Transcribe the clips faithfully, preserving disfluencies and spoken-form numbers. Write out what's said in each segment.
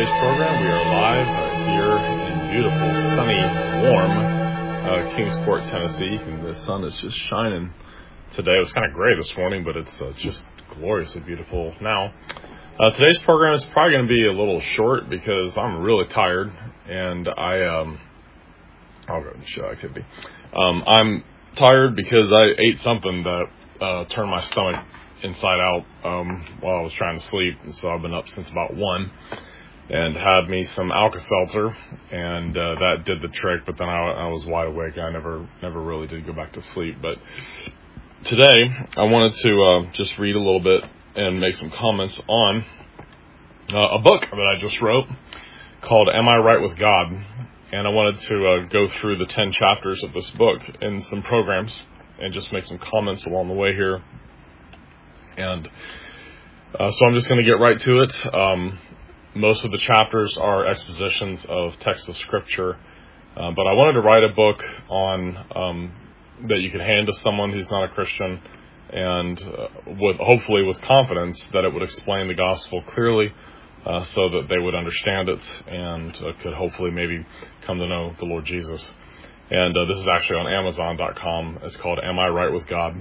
today's program. We are live uh, here in beautiful, sunny, warm uh, Kingsport, Tennessee. And the sun is just shining today. It was kind of gray this morning, but it's uh, just gloriously beautiful now. Uh, today's program is probably going to be a little short because I'm really tired, and I um, I'll go to the show activity. Um, I'm tired because I ate something that uh, turned my stomach inside out um, while I was trying to sleep, and so I've been up since about one and had me some Alka-Seltzer, and uh, that did the trick. But then I, I was wide awake. I never never really did go back to sleep. But today I wanted to uh, just read a little bit and make some comments on uh, a book that I just wrote called Am I Right with God? And I wanted to uh, go through the ten chapters of this book in some programs and just make some comments along the way here. And uh, so I'm just going to get right to it. Um, most of the chapters are expositions of texts of Scripture, uh, but I wanted to write a book on um, that you could hand to someone who's not a Christian, and uh, with hopefully with confidence that it would explain the gospel clearly, uh, so that they would understand it and uh, could hopefully maybe come to know the Lord Jesus. And uh, this is actually on Amazon dot com. It's called Am I Right with God?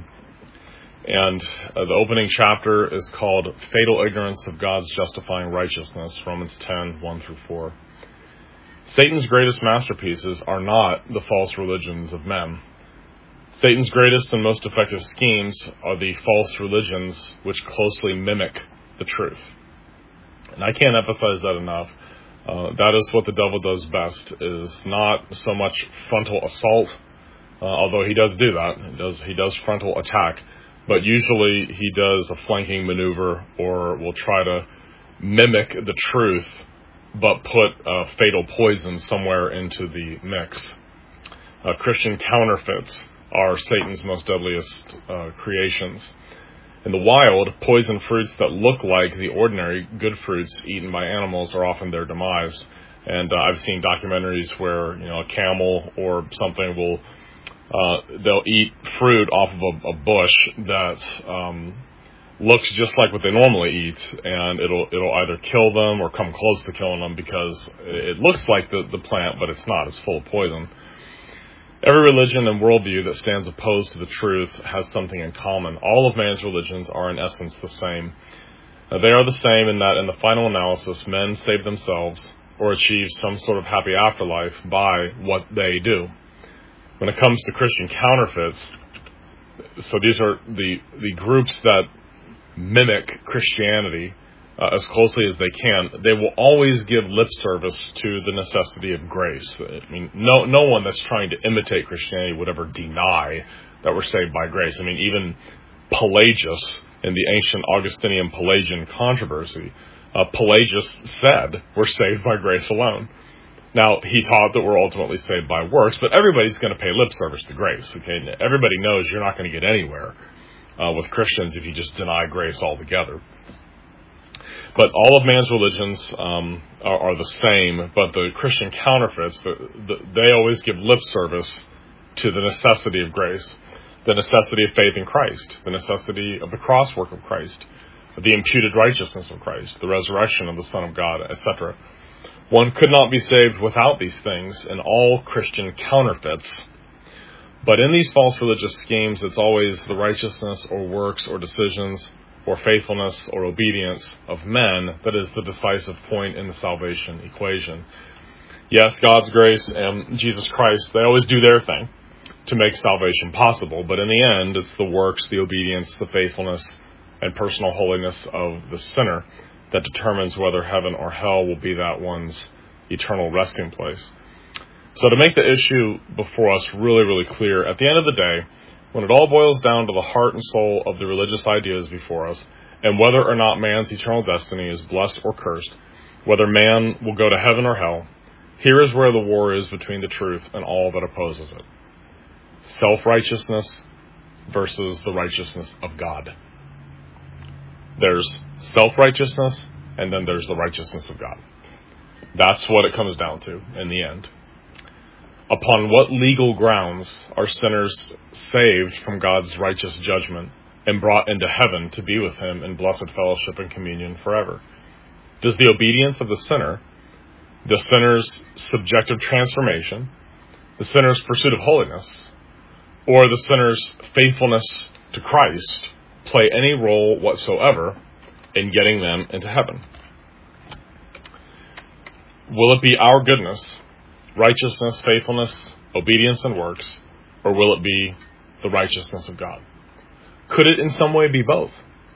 And uh, the opening chapter is called Fatal Ignorance of God's Justifying Righteousness, Romans ten, one through four. Satan's greatest masterpieces are not the false religions of men. Satan's greatest and most effective schemes are the false religions which closely mimic the truth. And I can't emphasize that enough. Uh, that is what the devil does best, is not so much frontal assault, uh, although he does do that. He does, he does frontal attack. But usually he does a flanking maneuver or will try to mimic the truth, but put uh, fatal poison somewhere into the mix. Uh, Christian counterfeits are Satan's most deadliest uh, creations. In the wild, poison fruits that look like the ordinary good fruits eaten by animals are often their demise. And uh, I've seen documentaries where, you know, a camel or something will Uh, they'll eat fruit off of a, a bush that um, looks just like what they normally eat, and it'll it'll either kill them or come close to killing them because it looks like the, the plant, but it's not. It's full of poison. Every religion and worldview that stands opposed to the truth has something in common. All of man's religions are in essence the same. Uh, they are the same in that in the final analysis, men save themselves or achieve some sort of happy afterlife by what they do. When it comes to Christian counterfeits, so these are the the groups that mimic Christianity uh, as closely as they can. They will always give lip service to the necessity of grace. I mean, no no one that's trying to imitate Christianity would ever deny that we're saved by grace. I mean, even Pelagius in the ancient Augustinian Pelagian controversy, uh, Pelagius said we're saved by grace alone. Now, he taught that we're ultimately saved by works, but everybody's going to pay lip service to grace. Okay, everybody knows you're not going to get anywhere uh, with Christians if you just deny grace altogether. But all of man's religions um, are, are the same, but the Christian counterfeits, the, the, they always give lip service to the necessity of grace, the necessity of faith in Christ, the necessity of the cross work of Christ, the imputed righteousness of Christ, the resurrection of the Son of God, et cetera. One could not be saved without these things in all Christian counterfeits. But in these false religious schemes, it's always the righteousness or works or decisions or faithfulness or obedience of men that is the decisive point in the salvation equation. Yes, God's grace and Jesus Christ, they always do their thing to make salvation possible. But in the end, it's the works, the obedience, the faithfulness, and personal holiness of the sinner that determines whether heaven or hell will be that one's eternal resting place. So to make the issue before us really, really clear, at the end of the day, when it all boils down to the heart and soul of the religious ideas before us, and whether or not man's eternal destiny is blessed or cursed, whether man will go to heaven or hell, here is where the war is between the truth and all that opposes it. Self-righteousness versus the righteousness of God. There's self-righteousness, and then there's the righteousness of God. That's what it comes down to in the end. Upon what legal grounds are sinners saved from God's righteous judgment and brought into heaven to be with him in blessed fellowship and communion forever. Does the obedience of the sinner the sinner's subjective transformation, the sinner's pursuit of holiness, or the sinner's faithfulness to Christ play any role whatsoever in getting them into heaven? Will it be our goodness, righteousness, faithfulness, obedience, and works, or will it be the righteousness of God? Could it in some way be both?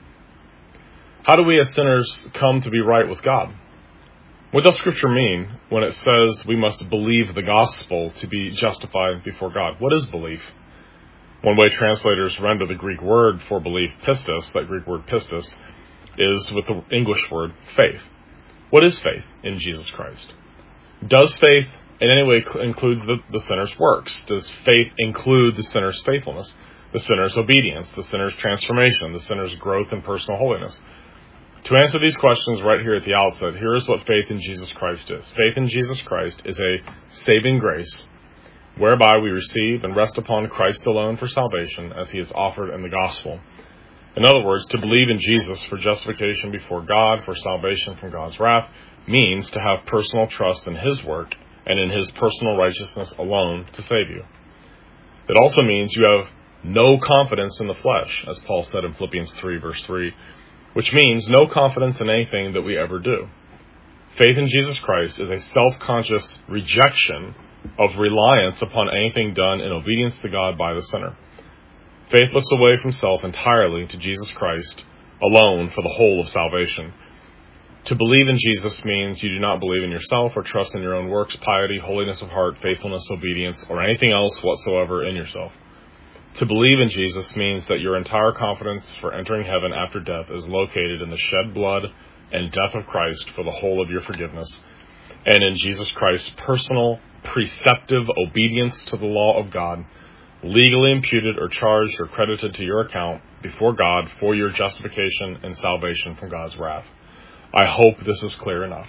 How do we as sinners come to be right with God? What does Scripture mean when it says we must believe the gospel to be justified before God? What is belief? One way translators render the Greek word for belief, pistis, that Greek word pistis, is with the English word faith. What is faith in Jesus Christ? Does faith in any way include the, the sinner's works? Does faith include the sinner's faithfulness, the sinner's obedience, the sinner's transformation, the sinner's growth in personal holiness? To answer these questions right here at the outset, here is what faith in Jesus Christ is. Faith in Jesus Christ is a saving grace whereby we receive and rest upon Christ alone for salvation as he is offered in the gospel. In other words, to believe in Jesus for justification before God, for salvation from God's wrath, means to have personal trust in his work and in his personal righteousness alone to save you. It also means you have no confidence in the flesh, as Paul said in Philippians three, verse three, which means no confidence in anything that we ever do. Faith in Jesus Christ is a self-conscious rejection of reliance upon anything done in obedience to God by the sinner. Faith looks away from self entirely to Jesus Christ alone for the whole of salvation. To believe in Jesus means you do not believe in yourself or trust in your own works, piety, holiness of heart, faithfulness, obedience, or anything else whatsoever in yourself. To believe in Jesus means that your entire confidence for entering heaven after death is located in the shed blood and death of Christ for the whole of your forgiveness, and in Jesus Christ's personal, preceptive obedience to the law of God, legally imputed or charged or credited to your account before God for your justification and salvation from God's wrath. I hope this is clear enough.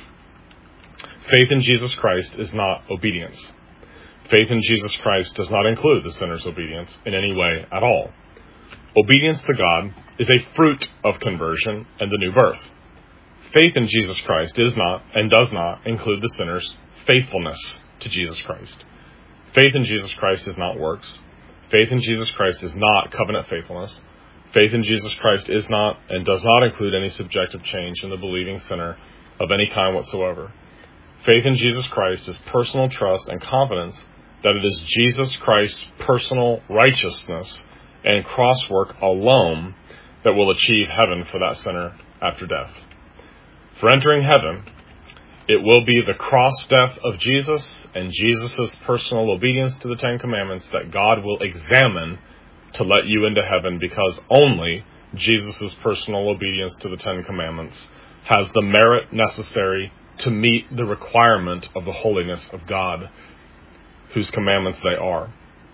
Faith in Jesus Christ is not obedience. Faith in Jesus Christ does not include the sinner's obedience in any way at all. Obedience to God is a fruit of conversion and the new birth. Faith in Jesus Christ is not and does not include the sinner's faithfulness to Jesus Christ. Faith in Jesus Christ is not works. Faith in Jesus Christ is not covenant faithfulness. Faith in Jesus Christ is not and does not include any subjective change in the believing sinner of any kind whatsoever. Faith in Jesus Christ is personal trust and confidence that it is Jesus Christ's personal righteousness and cross work alone that will achieve heaven for that sinner after death. For entering heaven, it will be the cross death of Jesus and Jesus' personal obedience to the Ten Commandments that God will examine to let you into heaven, because only Jesus' personal obedience to the Ten Commandments has the merit necessary to meet the requirement of the holiness of God, whose commandments they are.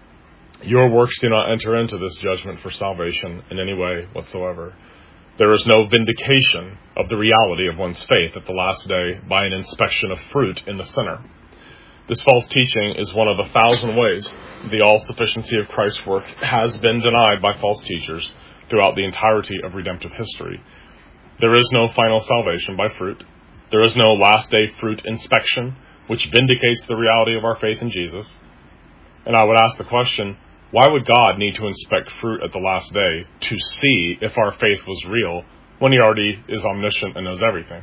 Your works do not enter into this judgment for salvation in any way whatsoever. There is no vindication of the reality of one's faith at the last day by an inspection of fruit in the sinner. This false teaching is one of a thousand ways the all-sufficiency of Christ's work has been denied by false teachers throughout the entirety of redemptive history. There is no final salvation by fruit. There is no last-day fruit inspection, which vindicates the reality of our faith in Jesus. And I would ask the question, why would God need to inspect fruit at the last day to see if our faith was real when he already is omniscient and knows everything?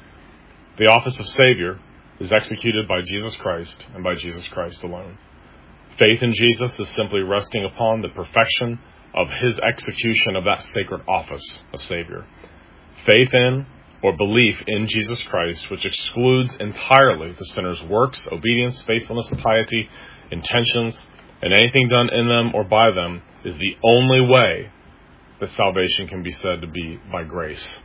The office of Savior is executed by Jesus Christ and by Jesus Christ alone. Faith in Jesus is simply resting upon the perfection of his execution of that sacred office of Savior. Faith in or belief in Jesus Christ, which excludes entirely the sinner's works, obedience, faithfulness, piety, intentions, and anything done in them or by them, is the only way that salvation can be said to be by grace.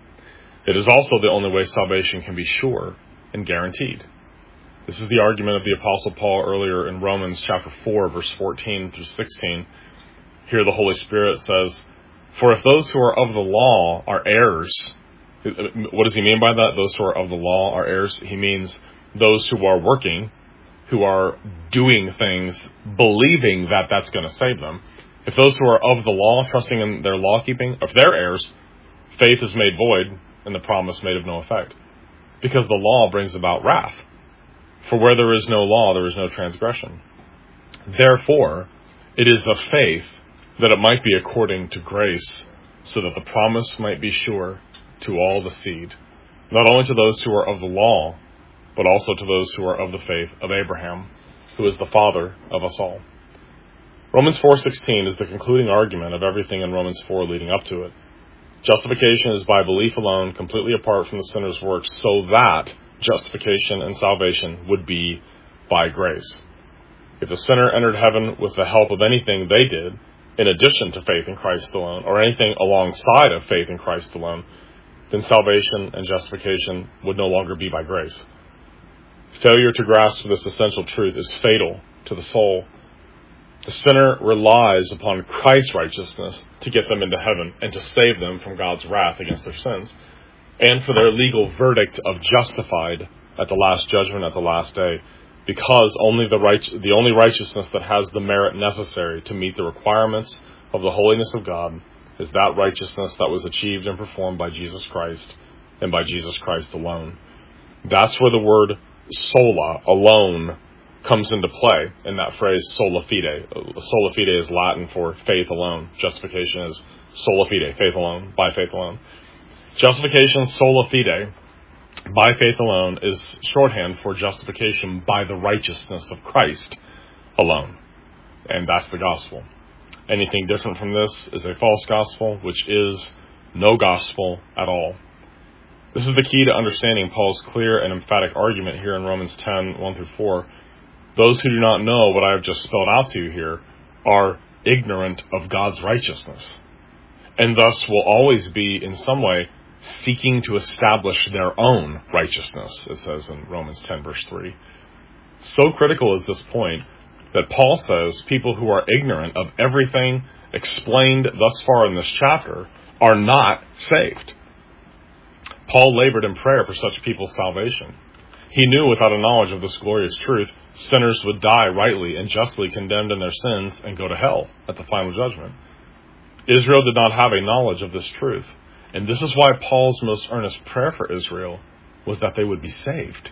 It is also the only way salvation can be sure and guaranteed. This is the argument of the Apostle Paul earlier in Romans chapter four, verse fourteen through sixteen. Here the Holy Spirit says, "For if those who are of the law are heirs," what does he mean by that? Those who are of the law are heirs. He means those who are working, who are doing things, believing that that's going to save them. If those who are of the law, trusting in their law keeping, if they're heirs, faith is made void and the promise made of no effect. Because the law brings about wrath. For where there is no law, there is no transgression. Therefore, it is of faith that it might be according to grace, so that the promise might be sure to all the seed, not only to those who are of the law, but also to those who are of the faith of Abraham, who is the father of us all. Romans four sixteen is the concluding argument of everything in Romans four leading up to it. Justification is by belief alone, completely apart from the sinner's works, so that justification and salvation would be by grace. If the sinner entered heaven with the help of anything they did, in addition to faith in Christ alone, or anything alongside of faith in Christ alone, then salvation and justification would no longer be by grace. Failure to grasp this essential truth is fatal to the soul. The sinner relies upon Christ's righteousness to get them into heaven and to save them from God's wrath against their sins, and for their legal verdict of justified at the last judgment at the last day, because only the right, the only righteousness that has the merit necessary to meet the requirements of the holiness of God is that righteousness that was achieved and performed by Jesus Christ, and by Jesus Christ alone. That's where the word sola, alone, comes into play in that phrase sola fide. Sola fide is Latin for faith alone. Justification is sola fide, faith alone, by faith alone. Justification sola fide, by faith alone, is shorthand for justification by the righteousness of Christ alone. And that's the gospel. Anything different from this is a false gospel, which is no gospel at all. This is the key to understanding Paul's clear and emphatic argument here in Romans ten, one through four. Those who do not know what I have just spelled out to you here are ignorant of God's righteousness, and thus will always be, in some way, seeking to establish their own righteousness, it says in Romans ten, verse three. So critical is this point that Paul says people who are ignorant of everything explained thus far in this chapter are not saved. Paul labored in prayer for such people's salvation. He knew without a knowledge of this glorious truth, sinners would die rightly and justly condemned in their sins and go to hell at the final judgment. Israel did not have a knowledge of this truth, and this is why Paul's most earnest prayer for Israel was that they would be saved.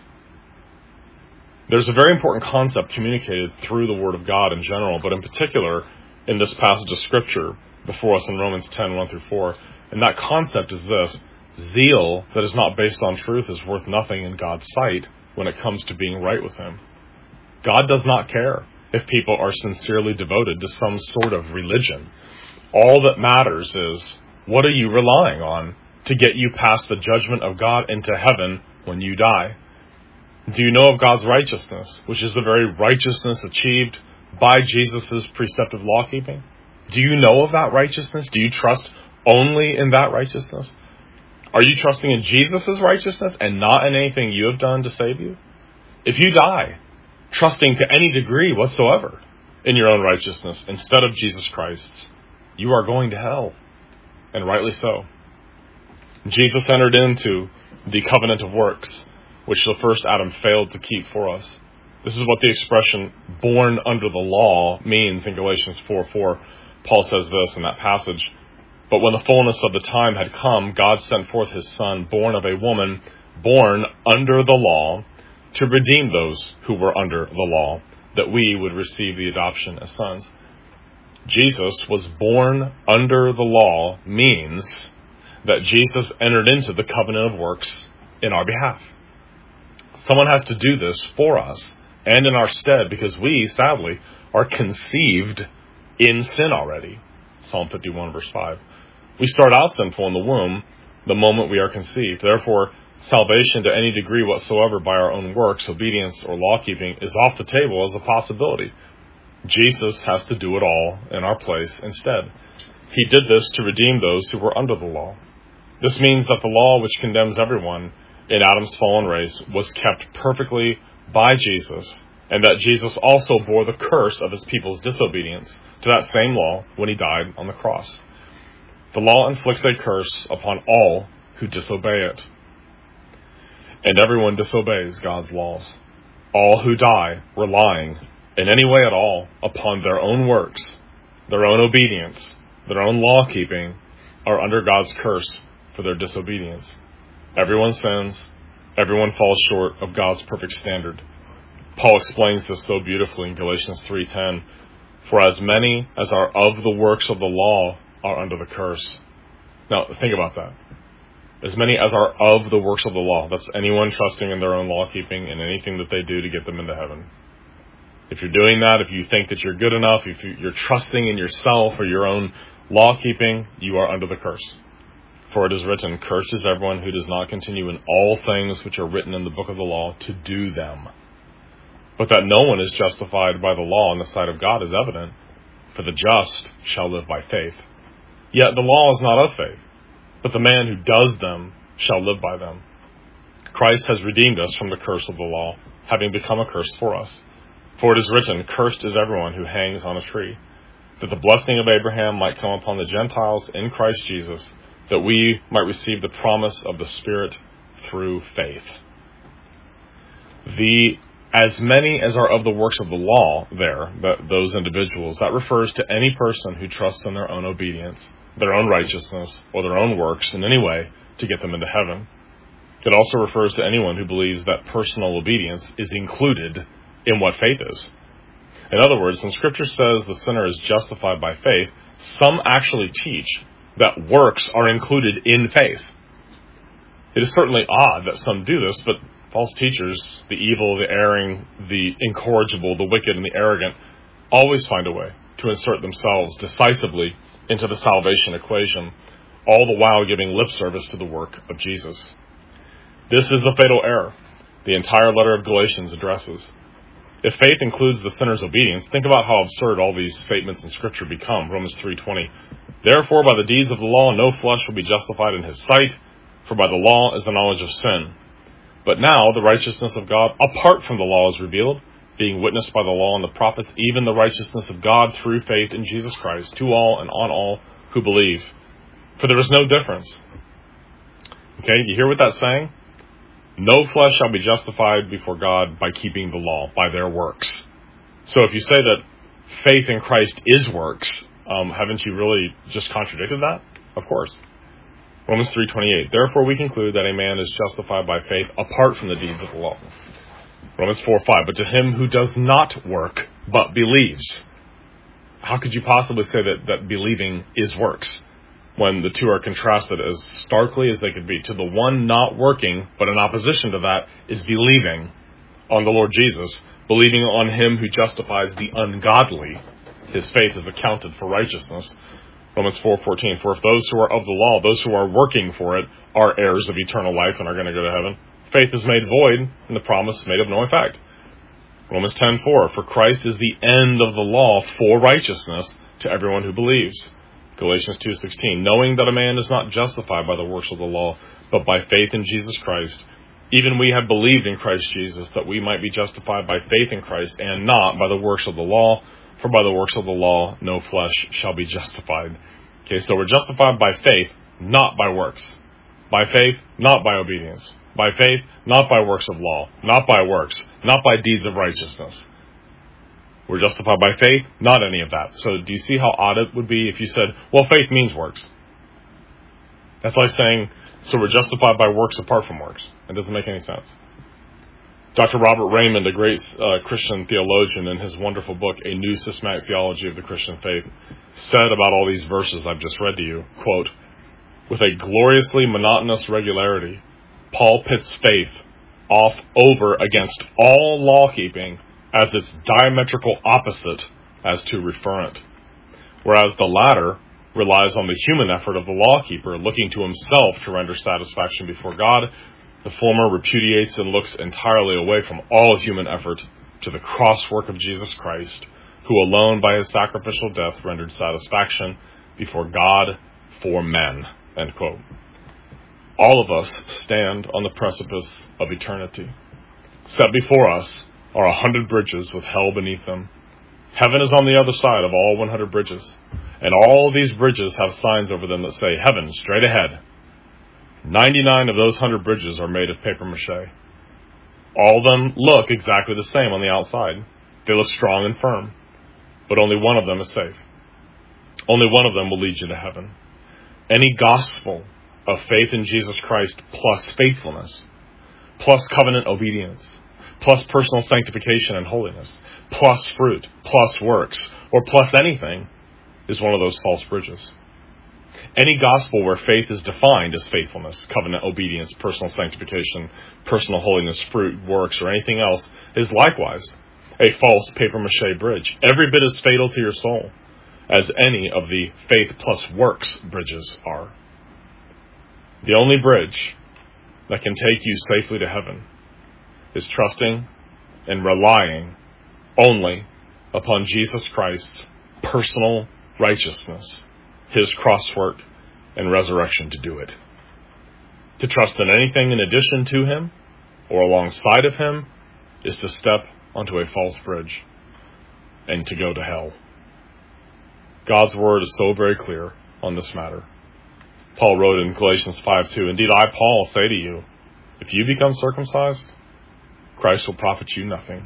There's a very important concept communicated through the Word of God in general, but in particular in this passage of Scripture before us in Romans ten, one through four, and that concept is this: zeal that is not based on truth is worth nothing in God's sight when it comes to being right with Him. God does not care if people are sincerely devoted to some sort of religion. All that matters is, what are you relying on to get you past the judgment of God into heaven when you die? Do you know of God's righteousness, which is the very righteousness achieved by Jesus' preceptive law-keeping? Do you know of that righteousness? Do you trust only in that righteousness? Are you trusting in Jesus' righteousness and not in anything you have done to save you? If you die trusting to any degree whatsoever in your own righteousness instead of Jesus Christ's, you are going to hell, and rightly so. Jesus entered into the covenant of works, which the first Adam failed to keep for us. This is what the expression born under the law means in Galatians four four. Paul says this in that passage: "But when the fullness of the time had come, God sent forth His Son, born of a woman, born under the law, to redeem those who were under the law, that we would receive the adoption as sons." Jesus was born under the law means that Jesus entered into the covenant of works in our behalf. Someone has to do this for us and in our stead, because we, sadly, are conceived in sin already. Psalm fifty-one, verse five. We start out sinful in the womb the moment we are conceived. Therefore, salvation to any degree whatsoever by our own works, obedience, or law-keeping is off the table as a possibility. Jesus has to do it all in our place instead. He did this to redeem those who were under the law. This means that the law which condemns everyone in Adam's fallen race was kept perfectly by Jesus, and that Jesus also bore the curse of his people's disobedience to that same law when he died on the cross. The law inflicts a curse upon all who disobey it. And everyone disobeys God's laws. All who die relying in any way at all upon their own works, their own obedience, their own law-keeping, are under God's curse for their disobedience. Everyone sins. Everyone falls short of God's perfect standard. Paul explains this so beautifully in Galatians three ten. For as many as are of the works of the law are under the curse. Now, think about that. As many as are of the works of the law. That's anyone trusting in their own law keeping and anything that they do to get them into heaven. If you're doing that, if you think that you're good enough, if you're trusting in yourself or your own law keeping, you are under the curse. For it is written, cursed is everyone who does not continue in all things which are written in the book of the law to do them. But that no one is justified by the law in the sight of God is evident, for the just shall live by faith. Yet the law is not of faith, but the man who does them shall live by them. Christ has redeemed us from the curse of the law, having become a curse for us. For it is written, cursed is everyone who hangs on a tree, that the blessing of Abraham might come upon the Gentiles in Christ Jesus, that we might receive the promise of the Spirit through faith. The as many as are of the works of the law there, that those individuals, that refers to any person who trusts in their own obedience, their own righteousness, or their own works in any way to get them into heaven. It also refers to anyone who believes that personal obedience is included in what faith is. In other words, when Scripture says the sinner is justified by faith, some actually teach that works are included in faith. It is certainly odd that some do this, but false teachers, the evil, the erring, the incorrigible, the wicked, and the arrogant, always find a way to insert themselves decisively into the salvation equation, all the while giving lip service to the work of Jesus. This is the fatal error the entire letter of Galatians addresses. If faith includes the sinner's obedience, think about how absurd all these statements in Scripture become. Romans three twenty. Therefore, by the deeds of the law, no flesh will be justified in his sight, for by the law is the knowledge of sin. But now the righteousness of God apart from the law is revealed, being witnessed by the law and the prophets, even the righteousness of God through faith in Jesus Christ, to all and on all who believe. For there is no difference. Okay, you hear what that's saying? No flesh shall be justified before God by keeping the law, by their works. So if you say that faith in Christ is works, um, haven't you really just contradicted that? Of course. Romans three twenty-eight. Therefore we conclude that a man is justified by faith apart from the deeds of the law. Romans four five. But to him who does not work, but believes. How could you possibly say that, that believing is works, when the two are contrasted as starkly as they could be? To the one not working, but in opposition to that, is believing on the Lord Jesus, believing on him who justifies the ungodly. His faith is accounted for righteousness. Romans four fourteen. For if those who are of the law, those who are working for it, are heirs of eternal life and are going to go to heaven, faith is made void and the promise made of no effect. Romans ten four. For Christ is the end of the law for righteousness to everyone who believes. Galatians two sixteen. Knowing that a man is not justified by the works of the law, but by faith in Jesus Christ, even we have believed in Christ Jesus, that we might be justified by faith in Christ and not by the works of the law. For by the works of the law, no flesh shall be justified. Okay, so we're justified by faith, not by works. By faith, not by obedience. By faith, not by works of law. Not by works. Not by deeds of righteousness. We're justified by faith, not any of that. So do you see how odd it would be if you said, well, faith means works? That's like saying, so we're justified by works apart from works. It doesn't make any sense. Doctor Robert Raymond, a great uh, Christian theologian, in his wonderful book, A New Systematic Theology of the Christian Faith, said about all these verses I've just read to you, quote, with a gloriously monotonous regularity, Paul pits faith off over against all law-keeping as its diametrical opposite as to referent, whereas the latter relies on the human effort of the law-keeper looking to himself to render satisfaction before God. The former repudiates and looks entirely away from all human effort to the cross work of Jesus Christ, who alone by his sacrificial death rendered satisfaction before God for men. End quote. All of us stand on the precipice of eternity. Set before us are a hundred bridges with hell beneath them. Heaven is on the other side of all one hundred bridges, and all these bridges have signs over them that say, heaven straight ahead. ninety-nine of those one hundred bridges are made of papier-mâché. All of them look exactly the same on the outside. They look strong and firm, but only one of them is safe. Only one of them will lead you to heaven. Any gospel of faith in Jesus Christ plus faithfulness, plus covenant obedience, plus personal sanctification and holiness, plus fruit, plus works, or plus anything, is one of those false bridges. Any gospel where faith is defined as faithfulness, covenant obedience, personal sanctification, personal holiness, fruit, works, or anything else is likewise a false papier-mâché bridge, every bit as fatal to your soul as any of the faith plus works bridges are. The only bridge that can take you safely to heaven is trusting and relying only upon Jesus Christ's personal righteousness, his cross work and resurrection to do it. To trust in anything in addition to him or alongside of him is to step onto a false bridge and to go to hell. God's word is so very clear on this matter. Paul wrote in Galatians five two, "Indeed, I, Paul, say to you, if you become circumcised, Christ will profit you nothing."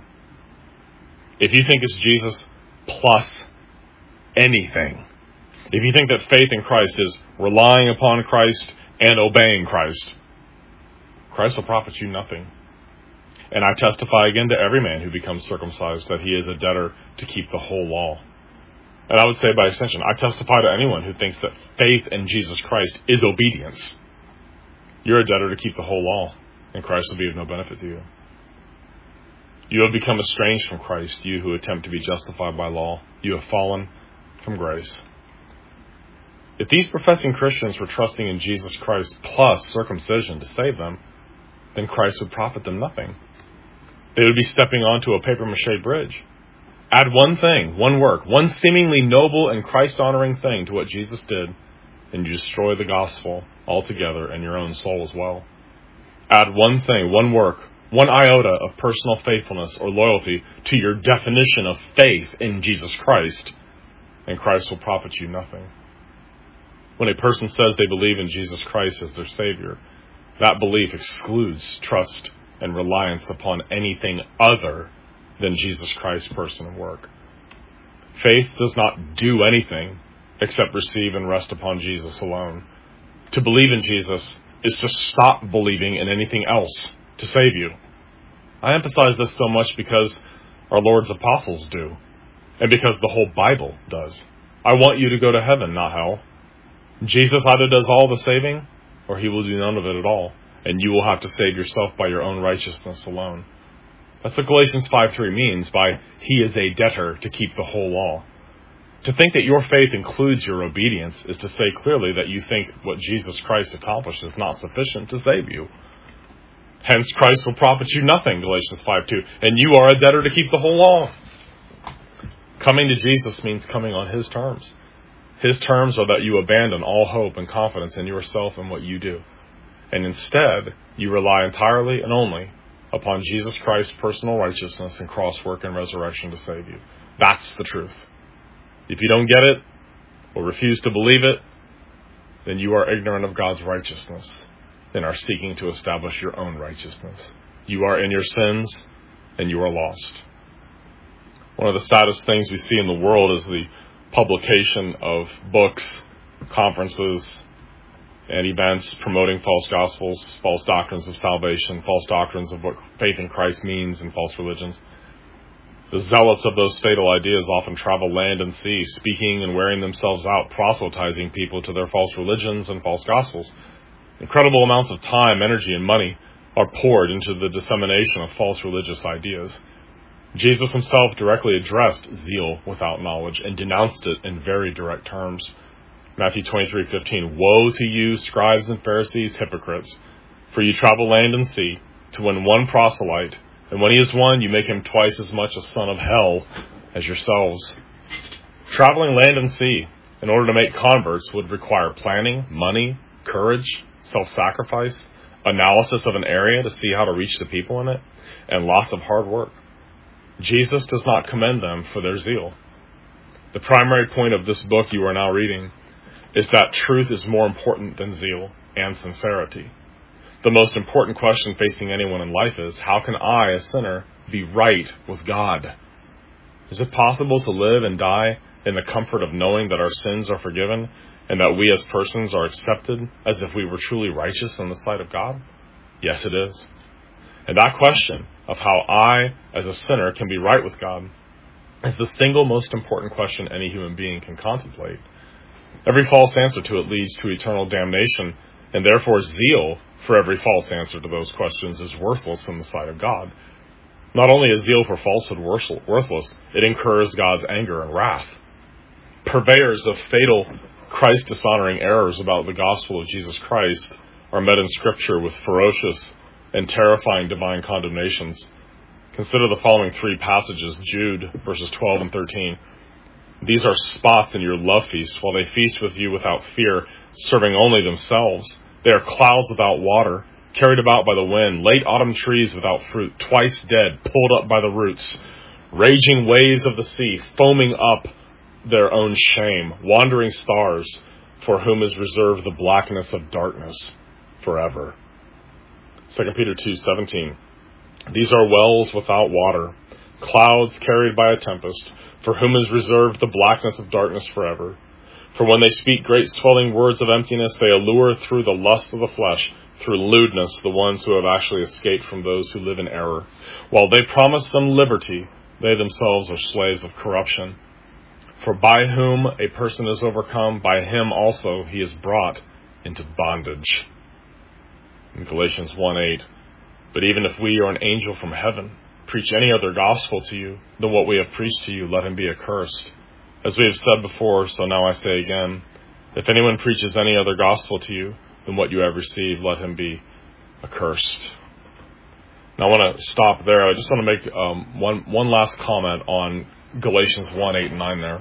If you think it's Jesus plus anything, if you think that faith in Christ is relying upon Christ and obeying Christ, Christ will profit you nothing. And I testify again to every man who becomes circumcised that he is a debtor to keep the whole law. And I would say by extension, I testify to anyone who thinks that faith in Jesus Christ is obedience. You're a debtor to keep the whole law, and Christ will be of no benefit to you. You have become estranged from Christ, you who attempt to be justified by law. You have fallen from grace. If these professing Christians were trusting in Jesus Christ plus circumcision to save them, then Christ would profit them nothing. They would be stepping onto a papier-mâché bridge. Add one thing, one work, one seemingly noble and Christ-honoring thing to what Jesus did, and you destroy the gospel altogether and your own soul as well. Add one thing, one work, one iota of personal faithfulness or loyalty to your definition of faith in Jesus Christ, and Christ will profit you nothing. When a person says they believe in Jesus Christ as their Savior, that belief excludes trust and reliance upon anything other than Jesus Christ's person and work. Faith does not do anything except receive and rest upon Jesus alone. To believe in Jesus is to stop believing in anything else to save you. I emphasize this so much because our Lord's apostles do, and because the whole Bible does. I want you to go to heaven, not hell. Jesus either does all the saving, or he will do none of it at all, and you will have to save yourself by your own righteousness alone. That's what Galatians five three means by he is a debtor to keep the whole law. To think that your faith includes your obedience is to say clearly that you think what Jesus Christ accomplished is not sufficient to save you. Hence, Christ will profit you nothing, Galatians five two, and you are a debtor to keep the whole law. Coming to Jesus means coming on his terms. His terms are that you abandon all hope and confidence in yourself and what you do, and instead, you rely entirely and only upon Jesus Christ's personal righteousness and cross work and resurrection to save you. That's the truth. If you don't get it, or refuse to believe it, then you are ignorant of God's righteousness and are seeking to establish your own righteousness. You are in your sins, and you are lost. One of the saddest things we see in the world is the publication of books, conferences, and events promoting false gospels, false doctrines of salvation, false doctrines of what faith in Christ means in false religions. The zealots of those fatal ideas often travel land and sea, speaking and wearing themselves out, proselytizing people to their false religions and false gospels. Incredible amounts of time, energy, and money are poured into the dissemination of false religious ideas. Jesus himself directly addressed zeal without knowledge and denounced it in very direct terms. Matthew twenty-three fifteen, "Woe to you, scribes and Pharisees, hypocrites, for you travel land and sea to win one proselyte, and when he is won, you make him twice as much a son of hell as yourselves." Traveling land and sea in order to make converts would require planning, money, courage, self-sacrifice, analysis of an area to see how to reach the people in it, and lots of hard work. Jesus does not commend them for their zeal. The primary point of this book you are now reading is that truth is more important than zeal and sincerity. The most important question facing anyone in life is, how can I, a sinner, be right with God? Is it possible to live and die in the comfort of knowing that our sins are forgiven and that we as persons are accepted as if we were truly righteous in the sight of God? Yes, it is. And that question of how I, as a sinner, can be right with God is the single most important question any human being can contemplate. Every false answer to it leads to eternal damnation, and therefore zeal for every false answer to those questions is worthless in the sight of God. Not only is zeal for falsehood worthless, it incurs God's anger and wrath. Purveyors of fatal Christ-dishonoring errors about the gospel of Jesus Christ are met in Scripture with ferocious and terrifying divine condemnations. Consider the following three passages, Jude, verses twelve and thirteen. These are spots in your love feast, while they feast with you without fear, serving only themselves. They are clouds without water, carried about by the wind, late autumn trees without fruit, twice dead, pulled up by the roots, raging waves of the sea, foaming up their own shame, wandering stars, for whom is reserved the blackness of darkness forever. Second Peter two seventeen. These are wells without water, clouds carried by a tempest, for whom is reserved the blackness of darkness forever. For when they speak great swelling words of emptiness, they allure through the lust of the flesh, through lewdness, the ones who have actually escaped from those who live in error. While they promise them liberty, they themselves are slaves of corruption. For by whom a person is overcome, by him also he is brought into bondage. In Galatians one eight, but even if we or an angel from heaven preach any other gospel to you than what we have preached to you, let him be accursed. As we have said before, so now I say again, if anyone preaches any other gospel to you than what you have received, let him be accursed. Now I want to stop there. I just want to make um, one one last comment on Galatians one eight and nine there.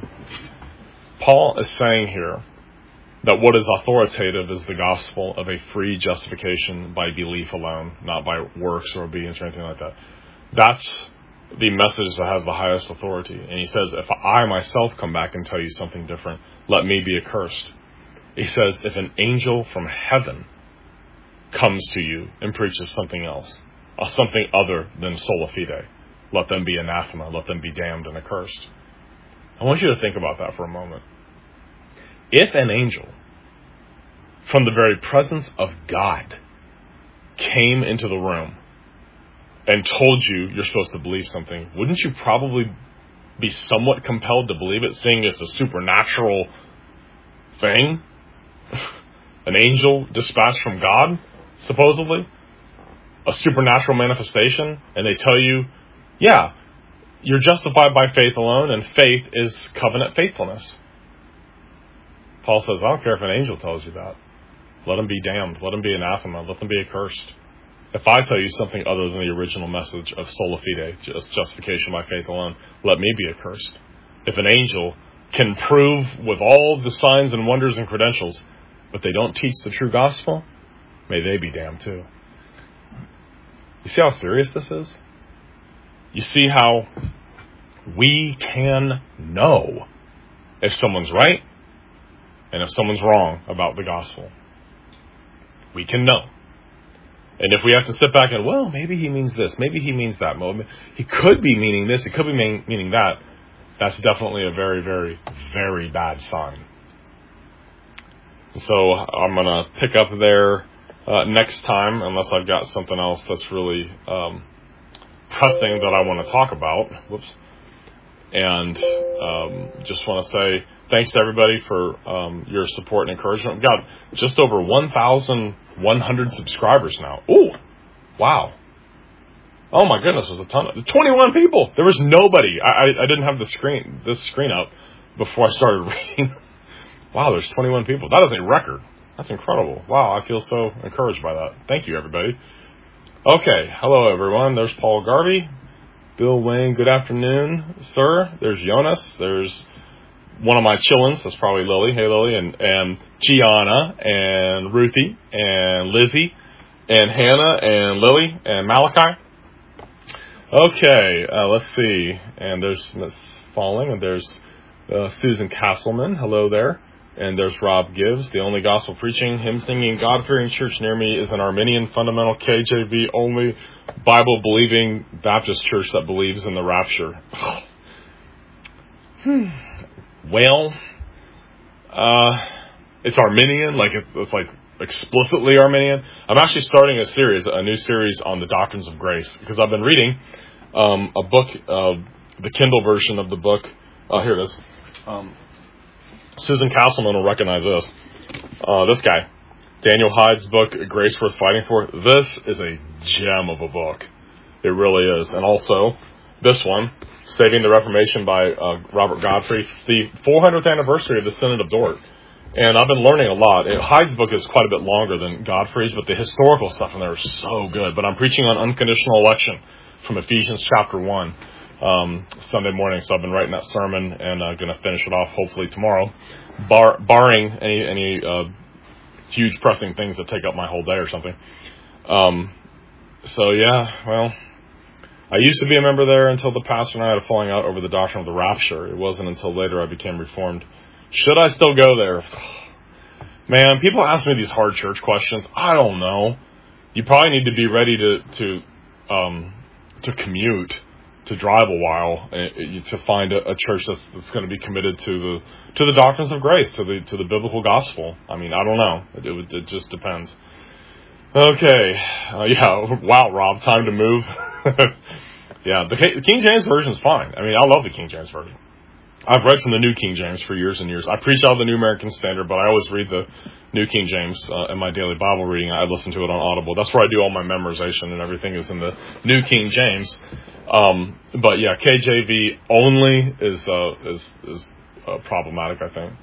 Paul is saying here that what is authoritative is the gospel of a free justification by belief alone, not by works or obedience or anything like that. That's the message that has the highest authority. And he says, if I myself come back and tell you something different, let me be accursed. He says, if an angel from heaven comes to you and preaches something else, or something other than sola fide, let them be anathema, let them be damned and accursed. I want you to think about that for a moment. If an angel from the very presence of God came into the room and told you you're supposed to believe something, wouldn't you probably be somewhat compelled to believe it, seeing it's a supernatural thing? An angel dispatched from God, supposedly? A supernatural manifestation? And they tell you, yeah, you're justified by faith alone, and faith is covenant faithfulness. Paul says, I don't care if an angel tells you that. Let them be damned. Let them be anathema. Let them be accursed. If I tell you something other than the original message of sola fide, just justification by faith alone, let me be accursed. If an angel can prove with all the signs and wonders and credentials, but they don't teach the true gospel, may they be damned too. You see how serious this is? You see how we can know if someone's right and if someone's wrong about the gospel. We can know. And if we have to sit back and, well, maybe he means this, maybe he means that, he could be meaning this, he could be meaning that, that's definitely a very, very, very bad sign. So I'm going to pick up there uh, next time, unless I've got something else that's really um, pressing that I want to talk about. Whoops. And um, just want to say thanks to everybody for um, your support and encouragement. We've got just over one thousand one hundred subscribers now. Ooh, wow. Oh my goodness, there's a ton of, twenty-one people. There was nobody. I, I, I didn't have the screen, this screen up before I started reading. Wow, there's twenty-one people. That is a record. That's incredible. Wow, I feel so encouraged by that. Thank you, everybody. Okay, hello everyone. There's Paul Garvey. Bill Wayne, good afternoon, sir. There's Jonas. There's one of my chillins. That's probably Lily. Hey, Lily. And, and Gianna and Ruthie and Lizzie and Hannah and Lily and Malachi. Okay, uh, let's see. And there's Miss Falling, and there's uh, Susan Castleman. Hello there. And there's Rob Gibbs. The only gospel preaching, hymn singing, God-fearing church near me is an Arminian fundamental K J V only Bible-believing Baptist church that believes in the rapture. hmm. Well, uh, it's Arminian. Like it's, it's like explicitly Arminian. I'm actually starting a series, a new series on the doctrines of grace, because I've been reading um, a book, uh, the Kindle version of the book. Oh, here it is. Um, Susan Castleman will recognize this. Uh, this guy, Daniel Hyde's book, Grace Worth Fighting For. This is a gem of a book. It really is. And also, this one, Saving the Reformation by uh, Robert Godfrey, the four hundredth anniversary of the Synod of Dort. And I've been learning a lot. Hyde's book is quite a bit longer than Godfrey's, but the historical stuff in there is so good. But I'm preaching on unconditional election from Ephesians chapter one um, Sunday morning. So I've been writing that sermon, and I'm uh, going to finish it off hopefully tomorrow, bar, barring any, any uh, huge pressing things that take up my whole day or something. Um, so, yeah, well, I used to be a member there until the pastor and I had a falling out over the doctrine of the rapture. It wasn't until later I became reformed. Should I still go there? Man, people ask me these hard church questions. I don't know. You probably need to be ready to to um, to commute, to drive a while, uh, to find a, a church that's, that's going to be committed to the to the doctrines of grace, to the to the biblical gospel. I mean, I don't know. It, it, it just depends. Okay. Uh, yeah. Wow, Rob. Time to move. Yeah. The, the King James Version is fine. I mean, I love the King James Version. I've read from the New King James for years and years. I preach out of the New American Standard, but I always read the New King James uh, in my daily Bible reading. I listen to it on Audible. That's where I do all my memorization, and everything is in the New King James. Um, but yeah, K J V only is uh, is is uh, problematic, I think.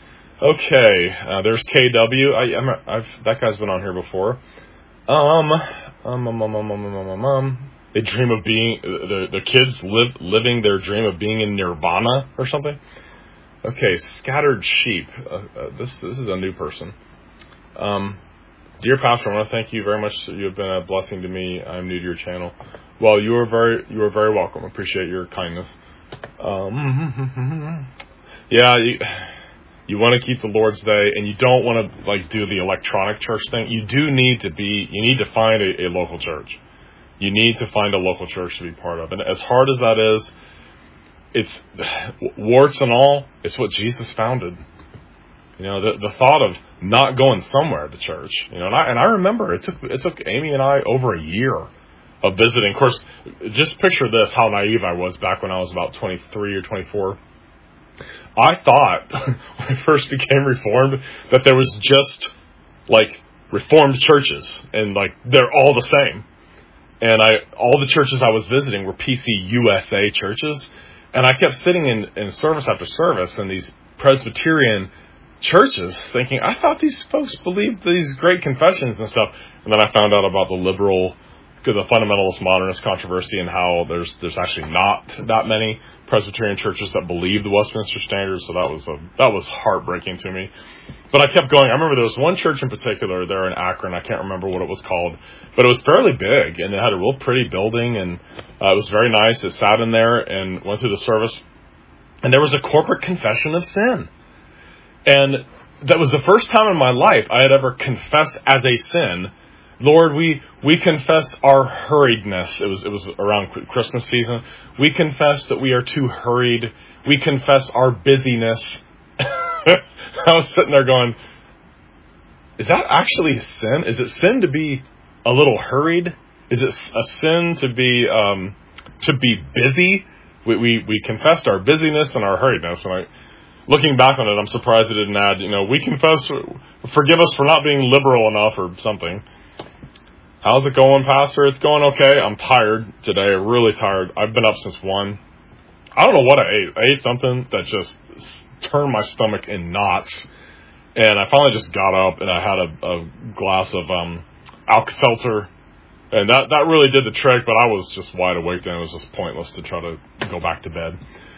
Okay, uh, there's K W. I, I'm, I've that guy's been on here before. Um, um, um, um, um, um, um, um. They dream of being, the the kids live living their dream of being in nirvana or something. Okay, scattered sheep. Uh, uh, this this is a new person. Um, dear Pastor, I want to thank you very much. You have been a blessing to me. I'm new to your channel. Well, you are very you are very welcome. I appreciate your kindness. Um, yeah, you, you want to keep the Lord's Day, and you don't want to like do the electronic church thing. You do need to be. You need to find a, a local church. You need to find a local church to be part of. And as hard as that is, it's warts and all, it's what Jesus founded. You know, the the thought of not going somewhere to church, you know, and I and I remember it took it took Amy and I over a year of visiting. Of course, just picture this, how naive I was back when I was about twenty-three or twenty-four. I thought when I first became Reformed that there was just like Reformed churches and like they're all the same. And I, all the churches I was visiting were P C U S A churches. And I kept sitting in, in service after service in these Presbyterian churches thinking, I thought these folks believed these great confessions and stuff. And then I found out about the liberal, the fundamentalist modernist controversy and how there's there's actually not that many Presbyterian churches that believe the Westminster Standard. So that was a, that was heartbreaking to me. But I kept going. I remember there was one church in particular there in Akron. I can't remember what it was called, but it was fairly big, and it had a real pretty building, and uh, it was very nice. It sat in there and went through the service, and there was a corporate confession of sin. And that was the first time in my life I had ever confessed as a sin, Lord, we, we confess our hurriedness. It was, it was around Christmas season. We confess that we are too hurried. We confess our busyness. I was sitting there going, is that actually a sin? Is it sin to be a little hurried? Is it a sin to be um, to be busy? We, we we confessed our busyness and our hurriedness. And I, looking back on it, I'm surprised it didn't add, you know, we confess, forgive us for not being liberal enough or something. How's it going, Pastor? It's going okay. I'm tired today, really tired. I've been up since one. I don't know what I ate. I ate something that just turned my stomach in knots, and I finally just got up and I had a, a glass of um, Alka-Seltzer, and that that really did the trick. But I was just wide awake then; it was just pointless to try to go back to bed.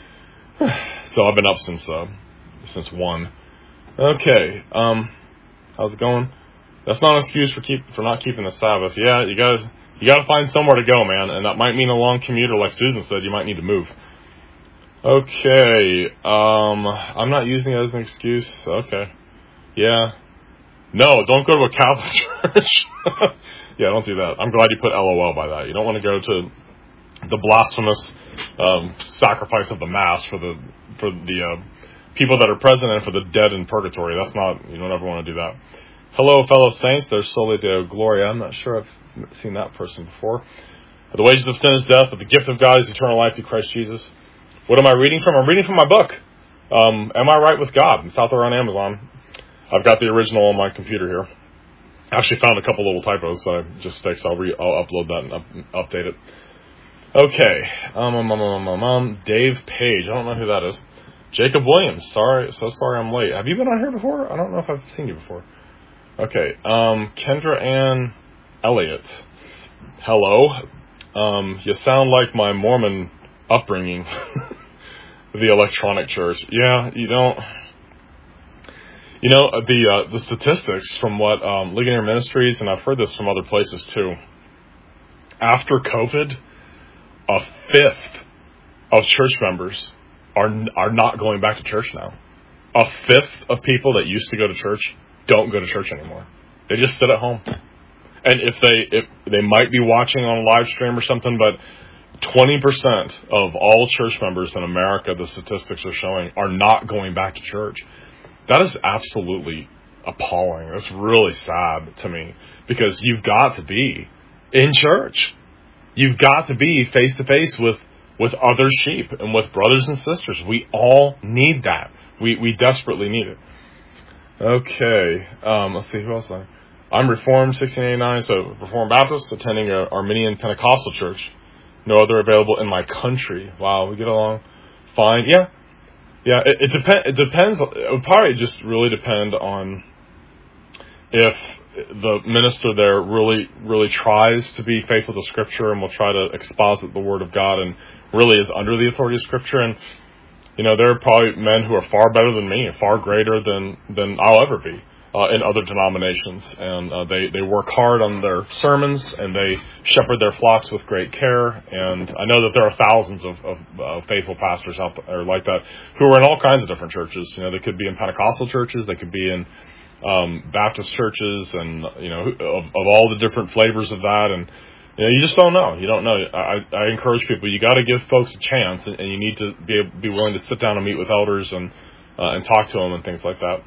So I've been up since uh, since one. Okay, um, how's it going? That's not an excuse for keep for not keeping the Sabbath. Yeah, you gotta you gotta find somewhere to go, man, and that might mean a long commute, or like Susan said, you might need to move. Okay, um, I'm not using it as an excuse. Okay, yeah, no, don't go to a Catholic church. Yeah, don't do that. I'm glad you put L O L by that. You don't want to go to the blasphemous um, sacrifice of the Mass for the for the uh, people that are present and for the dead in purgatory. That's not. You don't ever want to do that. Hello, fellow saints. There's Soli Deo Gloria. I'm not sure I've seen that person before. The wages of sin is death, but the gift of God is eternal life through Christ Jesus. What am I reading from? I'm reading from my book. Um, Am I Right with God? It's out there on Amazon. I've got the original on my computer here. I actually found a couple little typos that I just fixed. I'll, re- I'll upload that and up- update it. Okay. Um, um, um, um, um, um, Dave Page. I don't know who that is. Jacob Williams. Sorry, so sorry I'm late. Have you been on here before? I don't know if I've seen you before. Okay. Um, Kendra Ann Elliott. Hello. Um, you sound like my Mormon upbringing. The electronic church. Yeah, you don't... You know, the uh, the statistics from what um, Ligonier Ministries, and I've heard this from other places too, after COVID, a fifth of church members are are not going back to church now. A fifth of people that used to go to church don't go to church anymore. They just sit at home. And if they if they might be watching on a live stream or something, but twenty percent of all church members in America, the statistics are showing, are not going back to church. That is absolutely appalling. That's really sad to me, because you've got to be in church. You've got to be face to face with with other sheep and with brothers and sisters. We all need that. We we desperately need it. Okay, um, let's see who else. I, I'm Reformed, sixteen eighty-nine, so Reformed Baptist, attending a Armenian Pentecostal church. No other available in my country. Wow, we get along fine. Yeah. Yeah, it, it, depend, it depends. It would probably just really depend on if the minister there really, really tries to be faithful to Scripture and will try to exposit the Word of God and really is under the authority of Scripture. And, you know, there are probably men who are far better than me, far greater than, than I'll ever be uh, in other denominations. And uh, they, they work hard on their sermons, and they shepherd their flocks with great care. And I know that there are thousands of, of uh, faithful pastors out there like that who are in all kinds of different churches. You know, they could be in Pentecostal churches, they could be in um, Baptist churches, and, you know, of, of all the different flavors of that. And, you know, you just don't know. You don't know. I, I encourage people, you got to give folks a chance, and, and you need to be be willing to sit down and meet with elders and uh, and talk to them and things like that.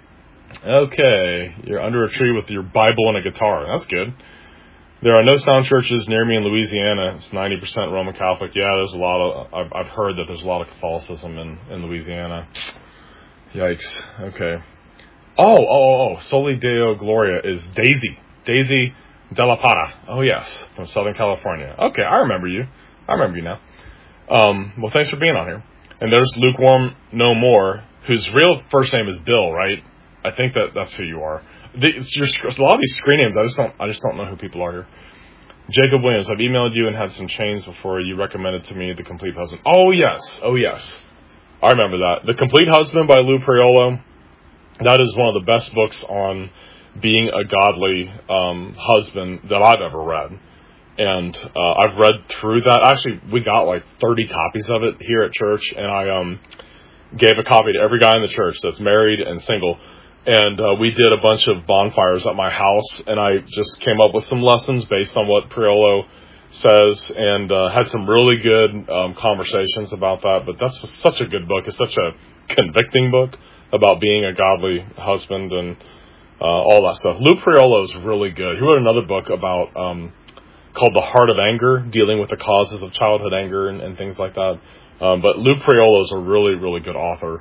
Okay, you're under a tree with your Bible and a guitar. That's good. There are no sound churches near me in Louisiana. It's ninety percent Roman Catholic. Yeah, there's a lot of, I've, I've heard that there's a lot of Catholicism in, in Louisiana. Yikes. Okay. Oh, oh, oh, oh. Soli Deo Gloria is Daisy. Daisy De La Parra. Oh, yes. From Southern California. Okay, I remember you. I remember you now. Um, well, thanks for being on here. And there's Lukewarm No More, whose real first name is Bill, right? I think that that's who you are. The, it's your, a lot of these screen names, I just don't, I just don't know who people are here. Jacob Williams, I've emailed you and had some chains before. You recommended to me The Complete Husband. Oh yes, oh yes, I remember that. The Complete Husband by Lou Priolo. That is one of the best books on being a godly um, husband that I've ever read. And uh, I've read through that. Actually, we got like thirty copies of it here at church, and I um, gave a copy to every guy in the church that's married and single. And uh, we did a bunch of bonfires at my house, and I just came up with some lessons based on what Priolo says, and uh, had some really good um, conversations about that. But that's such a good book. It's such a convicting book about being a godly husband and uh, all that stuff. Lou Priolo is really good. He wrote another book about um, called The Heart of Anger, dealing with the causes of childhood anger and, and things like that. Um, but Lou Priolo is a really, really good author.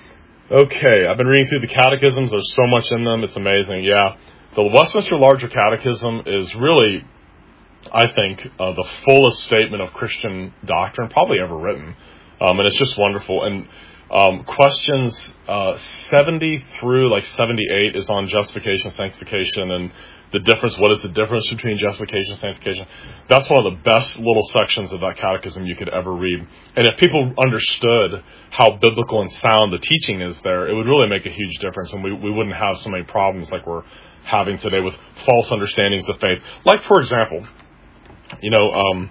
Okay, I've been reading through the catechisms. There's so much in them. It's amazing. Yeah, the Westminster Larger Catechism is really, I think, uh, the fullest statement of Christian doctrine probably ever written. Um, and it's just wonderful. And um, questions uh, seventy through like seventy-eight is on justification, sanctification, and the difference. What is the difference between justification and sanctification? That's one of the best little sections of that catechism you could ever read. And if people understood how biblical and sound the teaching is there, it would really make a huge difference, and we, we wouldn't have so many problems like we're having today with false understandings of faith. Like, for example, you know, um,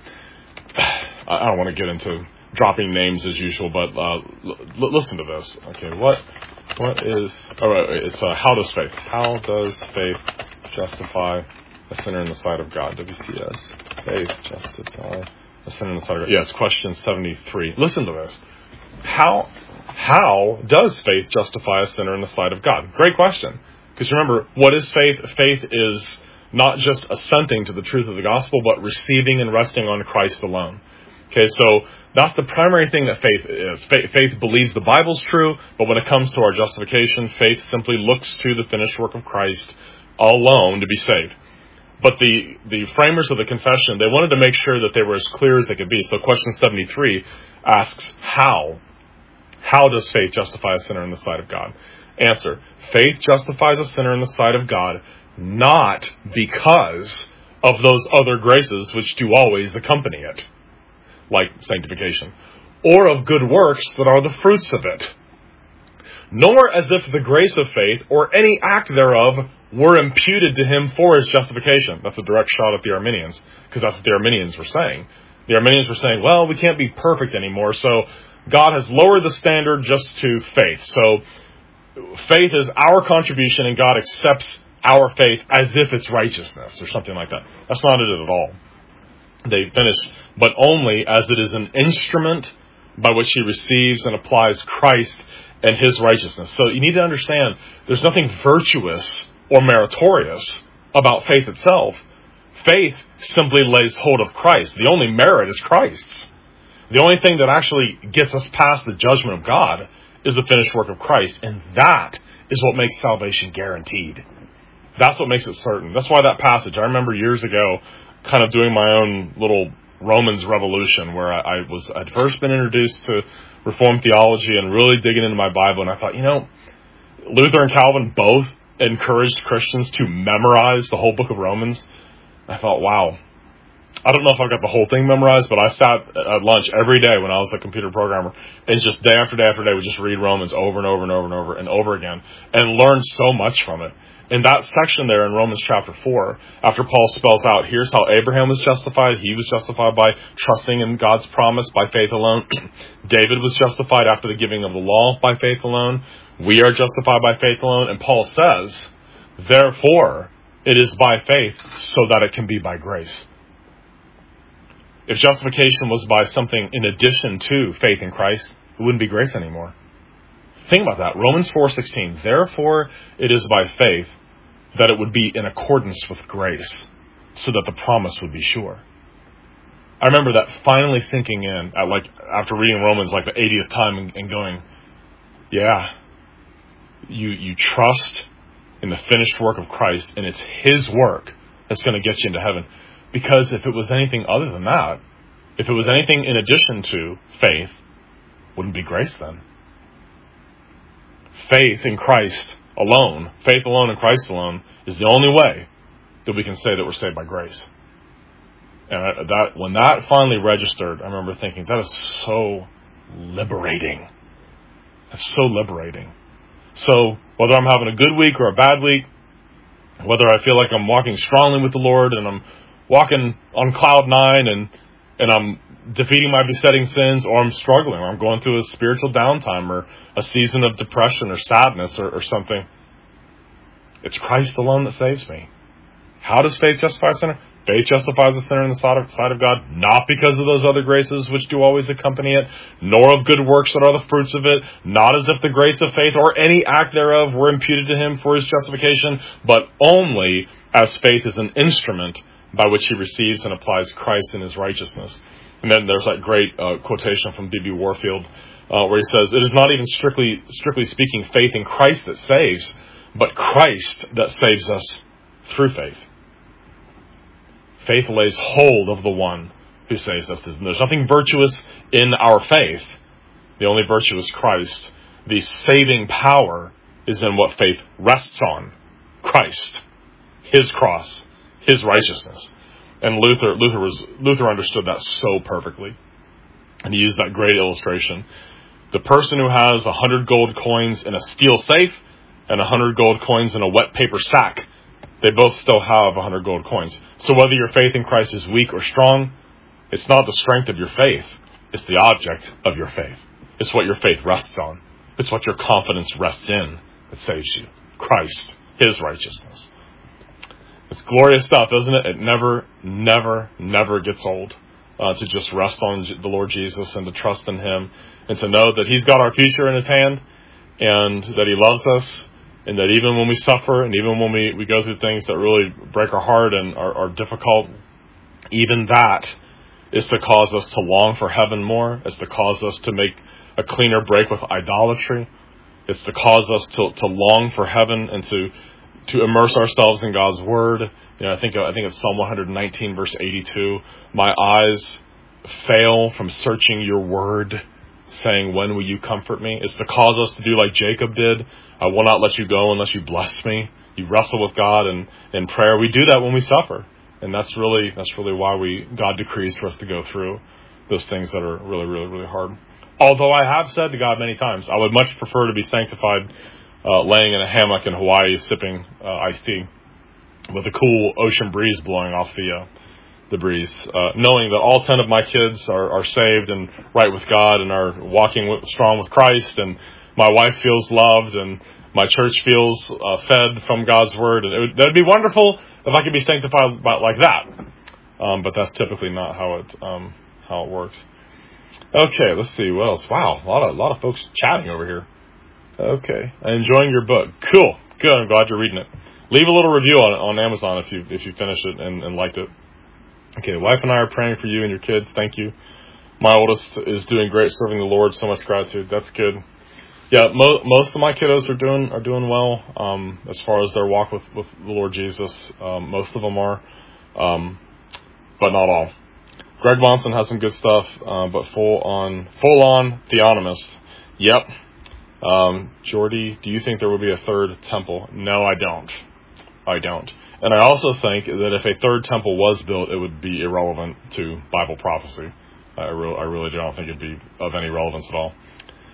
I don't want to get into dropping names as usual, but uh, l- listen to this. Okay, what what is? Oh, right, it's uh, how does faith? How does faith justify a sinner in the sight of God? W C S. Faith justify a sinner in the sight of God. Yeah, it's question seventy-three. Listen to this. How how does faith justify a sinner in the sight of God? Great question. Because remember, what is faith? Faith is not just assenting to the truth of the gospel, but receiving and resting on Christ alone. Okay, so that's the primary thing that faith is. Faith, faith believes the Bible's true, but when it comes to our justification, faith simply looks to the finished work of Christ alone to be saved. But the, the framers of the confession, they wanted to make sure that they were as clear as they could be. So question seventy-three asks, how? How does faith justify a sinner in the sight of God? Answer, faith justifies a sinner in the sight of God not because of those other graces which do always accompany it, like sanctification, or of good works that are the fruits of it, nor as if the grace of faith or any act thereof were imputed to him for his justification. That's a direct shot at the Arminians, because that's what the Arminians were saying. The Arminians were saying, well, we can't be perfect anymore, so God has lowered the standard just to faith. So faith is our contribution, and God accepts our faith as if it's righteousness, or something like that. That's not it at all. They finish, but only as it is an instrument by which he receives and applies Christ and his righteousness. So you need to understand, there's nothing virtuous or meritorious about faith itself. Faith simply lays hold of Christ. The only merit is Christ's. The only thing that actually gets us past the judgment of God is the finished work of Christ, and that is what makes salvation guaranteed. That's what makes it certain. That's why that passage, I remember years ago, kind of doing my own little Romans revolution, where I, I was I'd first been introduced to Reformed theology and really digging into my Bible, and I thought, you know, Luther and Calvin both encouraged Christians to memorize the whole book of Romans. I thought, wow, I don't know if I got the whole thing memorized, but I sat at lunch every day when I was a computer programmer and just day after day after day would just read Romans over and over and over and over and over again and learned so much from it. In that section there in Romans chapter four, after Paul spells out, here's how Abraham was justified. He was justified by trusting in God's promise by faith alone. David was justified after the giving of the law by faith alone. We are justified by faith alone. And Paul says, therefore, it is by faith so that it can be by grace. If justification was by something in addition to faith in Christ, it wouldn't be grace anymore. Think about that. Romans four sixteen. Therefore, it is by faith that it would be in accordance with grace, so that the promise would be sure. I remember that finally sinking in at like after reading Romans like the eightieth time and, and going, yeah, you you trust in the finished work of Christ, and it's his work that's going to get you into heaven. Because if it was anything other than that, if it was anything in addition to faith, wouldn't be grace then. Faith in Christ alone, faith alone in Christ alone, is the only way that we can say that we're saved by grace. And that when that finally registered, I remember thinking, that is so liberating. That's so liberating. So whether I'm having a good week or a bad week, whether I feel like I'm walking strongly with the Lord and I'm walking on cloud nine and and I'm defeating my besetting sins, or I'm struggling, or I'm going through a spiritual downtime or a season of depression or sadness or, or something, it's Christ alone that saves me. How does faith justify a sinner? Faith justifies a sinner in the sight of, sight of God, not because of those other graces which do always accompany it, nor of good works that are the fruits of it, not as if the grace of faith or any act thereof were imputed to him for his justification, but only as faith is an instrument by which he receives and applies Christ in his righteousness. And then there's that great uh, quotation from B B Warfield uh, where he says, it is not even strictly strictly speaking faith in Christ that saves, but Christ that saves us through faith. Faith lays hold of the one who saves us. There's nothing virtuous in our faith. The only virtue is Christ. The saving power is in what faith rests on. Christ. His cross. His righteousness. And Luther, Luther was, Luther understood that so perfectly. And he used that great illustration. The person who has a hundred gold coins in a steel safe and a hundred gold coins in a wet paper sack, they both still have a hundred gold coins. So whether your faith in Christ is weak or strong, it's not the strength of your faith. It's the object of your faith. It's what your faith rests on. It's what your confidence rests in that saves you. Christ, his righteousness. It's glorious stuff, isn't it? It never, never, never gets old uh, to just rest on the Lord Jesus and to trust in him and to know that he's got our future in his hand and that he loves us and that even when we suffer and even when we, we go through things that really break our heart and are, are difficult, even that is to cause us to long for heaven more. It's to cause us to make a cleaner break with idolatry. It's to cause us to, to long for heaven and to to immerse ourselves in God's Word. You know, I think I think it's Psalm one nineteen, verse eighty-two. My eyes fail from searching your Word, saying, when will you comfort me? It's to cause us to do like Jacob did. I will not let you go unless you bless me. You wrestle with God in, in prayer. We do that when we suffer. And that's really that's really why we God decrees for us to go through those things that are really, really, really hard. Although I have said to God many times, I would much prefer to be sanctified uh, laying in a hammock in Hawaii sipping uh, iced tea with a cool ocean breeze blowing off the uh, the breeze, uh, knowing that all ten of my kids are, are saved and right with God and are walking with, strong with Christ, and my wife feels loved and my church feels uh, fed from God's Word. And it would, that'd be wonderful if I could be sanctified by, like that. Um, but that's typically not how it um, how it works. Okay, let's see what else. Wow, a lot of a lot of folks chatting over here. Okay, enjoying your book. Cool, good. I'm glad you're reading it. Leave a little review on on Amazon if you if you finished it and, and liked it. Okay, wife and I are praying for you and your kids. Thank you. My oldest is doing great, serving the Lord. So much gratitude. That's good. Yeah, mo- most of my kiddos are doing are doing well um, as far as their walk with, with the Lord Jesus. Um, most of them are, um, but not all. Greg Monson has some good stuff, uh, but full on full on theonomist. Yep. Um, Jordy, do you think there will be a third temple? No, I don't. I don't. And I also think that if a third temple was built, it would be irrelevant to Bible prophecy. I, re- I really don't think it'd be of any relevance at all.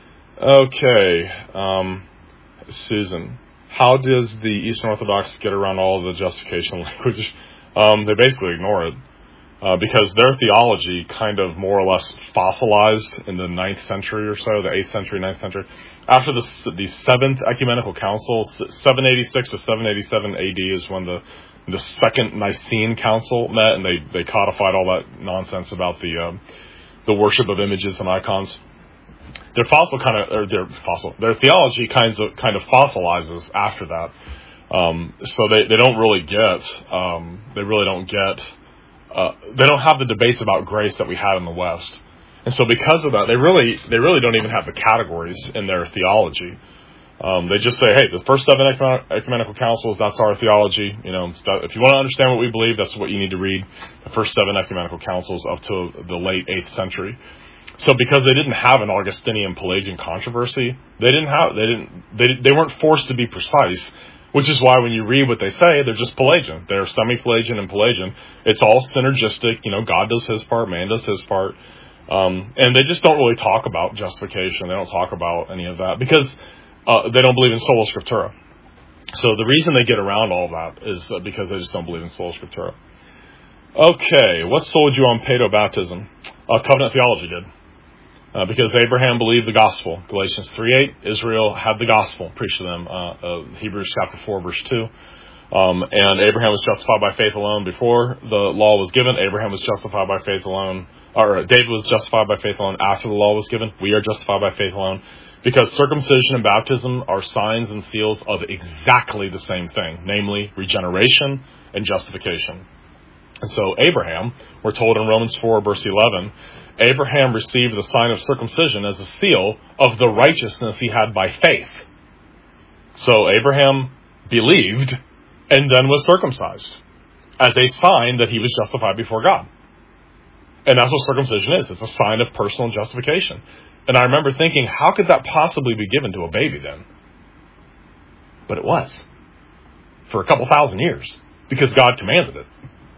Okay, um, Susan, how does the Eastern Orthodox get around all of the justification language? Um, they basically ignore it uh, because their theology kind of more or less fossilized in the ninth century or so, the eighth century, ninth century. After the the seventh ecumenical council, seven eighty-six to seven eighty-seven A D is when the the second Nicene Council met, and they, they codified all that nonsense about the um, the worship of images and icons. Their fossil kind of, or their fossil, their theology kinds of kind of fossilizes after that. Um, so they, they don't really get, um, they really don't get, uh, they don't have the debates about grace that we had in the West. And so because of that, they really, they really don't even have the categories in their theology. Um, they just say, hey, the first seven ecumenical councils, that's our theology. You know, if you want to understand what we believe, that's what you need to read. The first seven ecumenical councils up to the late eighth century. So because they didn't have an Augustinian Pelagian controversy, they didn't have, they didn't, they, they weren't forced to be precise, which is why when you read what they say, they're just Pelagian. They're semi-Pelagian and Pelagian. It's all synergistic. You know, God does his part, man does his part. Um, and they just don't really talk about justification. They don't talk about any of that because uh, they don't believe in sola scriptura. So the reason they get around all that is because they just don't believe in sola scriptura. Okay, what sold you on paedo-baptism? Uh, covenant theology did. Uh, because Abraham believed the gospel. Galatians three eight, Israel had the gospel preached to them. Uh, uh, Hebrews chapter four, verse two. Um, and Abraham was justified by faith alone before the law was given. Abraham was justified by faith alone. Or David was justified by faith alone after the law was given. We are justified by faith alone. Because circumcision and baptism are signs and seals of exactly the same thing. Namely, regeneration and justification. And so Abraham, we're told in Romans four, verse eleven, Abraham received the sign of circumcision as a seal of the righteousness he had by faith. So Abraham believed and then was circumcised as a sign that he was justified before God. And that's what circumcision is. It's a sign of personal justification. And I remember thinking, how could that possibly be given to a baby then? But it was. For a couple thousand years. Because God commanded it.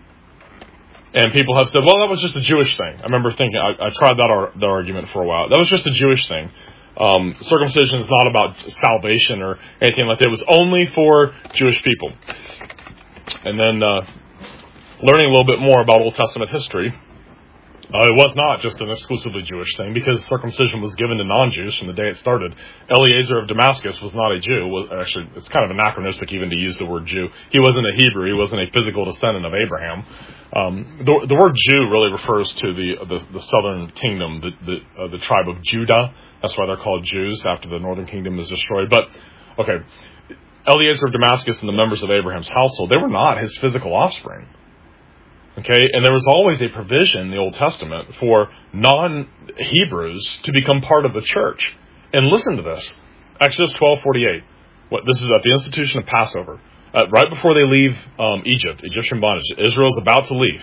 And people have said, well, that was just a Jewish thing. I remember thinking, I, I tried that, ar- that argument for a while. That was just a Jewish thing. Um, circumcision is not about salvation or anything like that. It was only for Jewish people. And then uh, learning a little bit more about Old Testament history, uh, it was not just an exclusively Jewish thing because circumcision was given to non-Jews from the day it started. Eliezer of Damascus was not a Jew. Was, actually, it's kind of anachronistic even to use the word Jew. He wasn't a Hebrew. He wasn't a physical descendant of Abraham. Um, the, the word Jew really refers to the the, the southern kingdom, the the, uh, the tribe of Judah. That's why they're called Jews after the northern kingdom is destroyed. But, okay, Eliezer of Damascus and the members of Abraham's household, they were not his physical offspring. Okay, and there was always a provision in the Old Testament for non-Hebrews to become part of the church. And listen to this. Exodus twelve forty-eight. What, this is at the institution of Passover. Uh, right before they leave um, Egypt, Egyptian bondage, Israel's about to leave.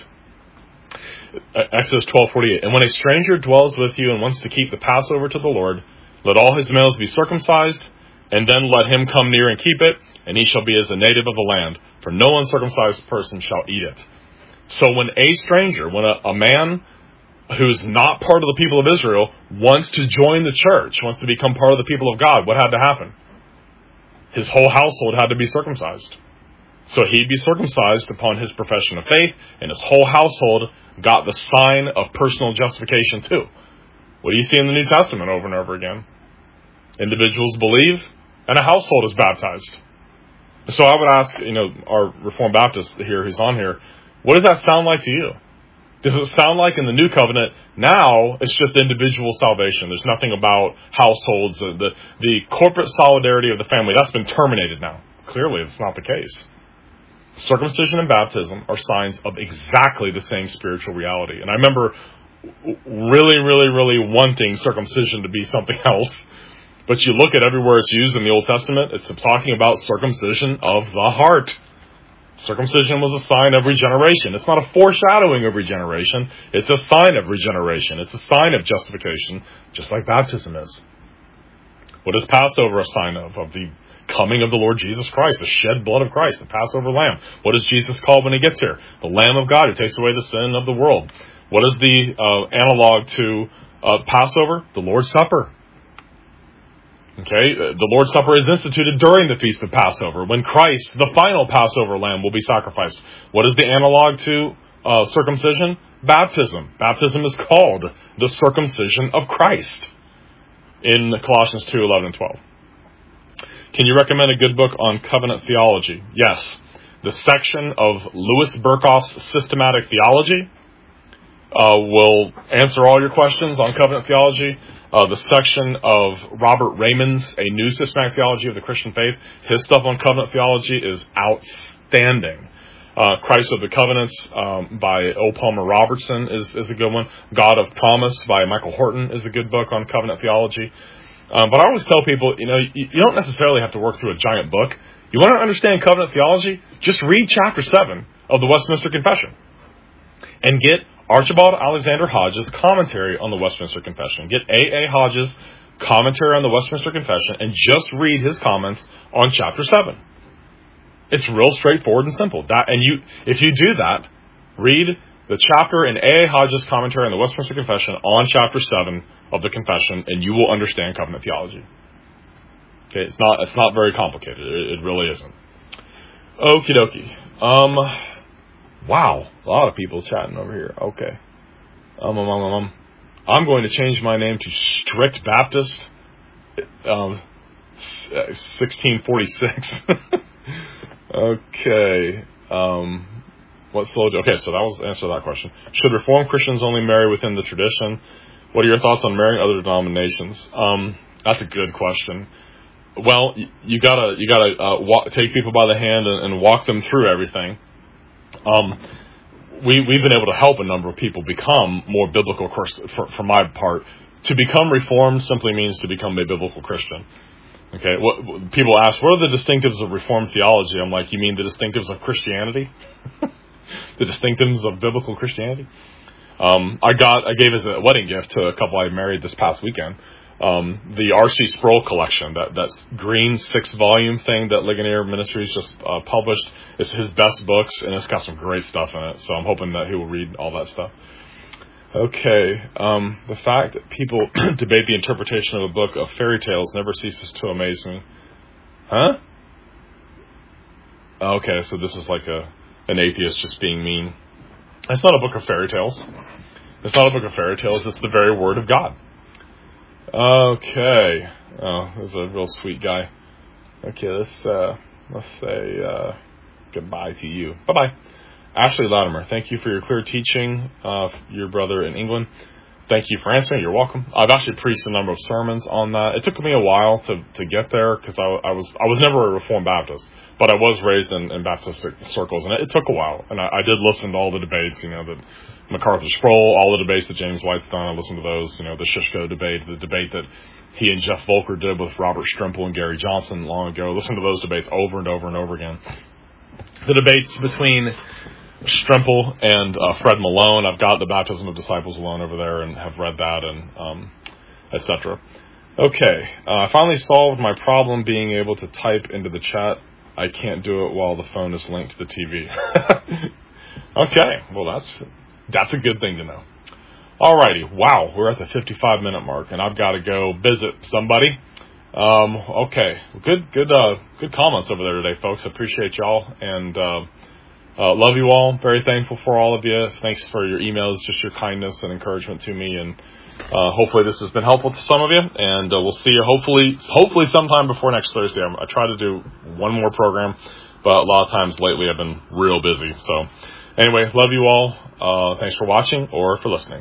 Uh, Exodus twelve forty-eight. And when a stranger dwells with you and wants to keep the Passover to the Lord, let all his males be circumcised, and then let him come near and keep it, and he shall be as a native of the land, for no uncircumcised person shall eat it. So when a stranger, when a, a man who's not part of the people of Israel wants to join the church, wants to become part of the people of God, what had to happen? His whole household had to be circumcised. So he'd be circumcised upon his profession of faith, and his whole household got the sign of personal justification too. What do you see in the New Testament over and over again? Individuals believe, and a household is baptized. So I would ask, you know, our Reformed Baptist here who's on here, what does that sound like to you? Does it sound like in the New Covenant, now it's just individual salvation? There's nothing about households, the, the, the corporate solidarity of the family. That's been terminated now. Clearly, it's not the case. Circumcision and baptism are signs of exactly the same spiritual reality. And I remember really, really, really wanting circumcision to be something else. But you look at everywhere it's used in the Old Testament, it's talking about circumcision of the heart. Circumcision was a sign of regeneration. It's not a foreshadowing of regeneration. It's a sign of regeneration. It's a sign of justification, just like baptism is. What is Passover a sign of? Of the coming of the Lord Jesus Christ, the shed blood of Christ, the Passover lamb. What is Jesus called when he gets here? The Lamb of God who takes away the sin of the world. What is the uh, analog to uh, Passover? The Lord's Supper. Okay, the Lord's Supper is instituted during the Feast of Passover, when Christ, the final Passover lamb, will be sacrificed. What is the analog to uh, circumcision? Baptism. Baptism is called the circumcision of Christ in Colossians two, eleven, and twelve. Can you recommend a good book on covenant theology? Yes. The section of Louis Berkhoff's Systematic Theology uh, will answer all your questions on covenant theology. Uh, the section of Robert Raymond's A New Systematic Theology of the Christian Faith, his stuff on covenant theology is outstanding. Uh, Christ of the Covenants um, by O. Palmer Robertson is, is a good one. God of Promise by Michael Horton is a good book on covenant theology. Um, but I always tell people, you know, you, you don't necessarily have to work through a giant book. You want to understand covenant theology? Just read chapter seven of the Westminster Confession and get Archibald Alexander Hodges' commentary on the Westminster Confession. Get A A. Hodges' commentary on the Westminster Confession and just read his comments on chapter seven. It's real straightforward and simple. That, and you, if you do that, read the chapter in A A. Hodges' commentary on the Westminster Confession on chapter seven of the Confession, and you will understand covenant theology. Okay, it's not it's not very complicated. It, it really isn't. Okie dokie. Um. Wow, a lot of people chatting over here. Okay. Um, um, um, um. I'm going to change my name to Strict Baptist. Um, sixteen forty-six. Okay. Um, what slow? Okay, so that was the answer to that question. Should Reformed Christians only marry within the tradition? What are your thoughts on marrying other denominations? Um, that's a good question. Well, you, you gotta you gotta uh, walk, take people by the hand and, and walk them through everything. Um, we, we've been able to help a number of people become more biblical, for, for my part. To become Reformed simply means to become a biblical Christian. Okay, what, people ask, what are the distinctives of Reformed theology? I'm like, you mean the distinctives of Christianity? The distinctives of biblical Christianity? Um, I got, I gave as a wedding gift to a couple I married this past weekend. Um, the R C Sproul collection, that, that green six-volume thing that Ligonier Ministries just uh, published. It's his best books, and it's got some great stuff in it, so I'm hoping that he will read all that stuff. Okay, um, the fact that people debate the interpretation of a book of fairy tales never ceases to amaze me. Huh? Okay, so this is like a an atheist just being mean. It's not a book of fairy tales. It's not a book of fairy tales, it's the very Word of God. Okay. Oh, this is a real sweet guy. Okay, let's, uh, let's say uh, goodbye to you. Bye-bye. Ashley Latimer, thank you for your clear teaching, uh, your brother in England. thank you for answering. You're welcome. I've actually preached a number of sermons on that. It took me a while to, to get there because I, I was I was never a Reformed Baptist, but I was raised in, in Baptist circles, and it, it took a while. And I, I did listen to all the debates, you know, the MacArthur Sproul, all the debates that James White's done. I listened to those, you know, the Shishko debate, the debate that he and Jeff Volker did with Robert Strimple and Gary Johnson long ago. Listen to those debates over and over and over again. The debates between Strimple and uh, Fred Malone. I've got the Baptism of Disciples alone over there and have read that, and um, et cetera. Okay, uh, I finally solved my problem being able to type into the chat. I can't do it while the phone is linked to the T V. Okay, well that's that's a good thing to know. Alrighty, wow, we're at the fifty-five minute mark, and I've got to go visit somebody. Um, okay, good, good, uh, good comments over there today, folks. I appreciate y'all, and uh, Uh, love you all. Very thankful for all of you. Thanks for your emails, just your kindness and encouragement to me. And uh, hopefully this has been helpful to some of you. And uh, we'll see you hopefully hopefully sometime before next Thursday. I'm, I try to do one more program, but a lot of times lately I've been real busy. So anyway, love you all. Uh, thanks for watching or for listening.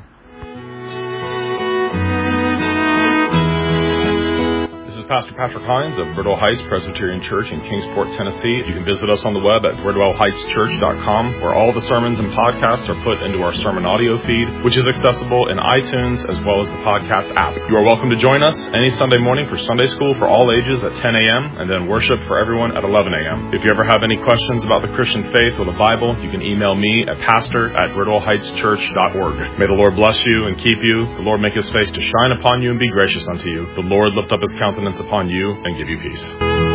Pastor Patrick Hines of Bridwell Heights Presbyterian Church in Kingsport, Tennessee. You can visit us on the web at bridwell heights church dot com, where all the sermons and podcasts are put into our sermon audio feed, which is accessible in iTunes as well as the podcast app. You are welcome to join us any Sunday morning for Sunday school for all ages at ten a.m. and then worship for everyone at eleven a.m. If you ever have any questions about the Christian faith or the Bible, you can email me at pastor at bridwell heights church dot org. May the Lord bless you and keep you. The Lord make his face to shine upon you and be gracious unto you. The Lord lift up his countenance upon you and give you peace.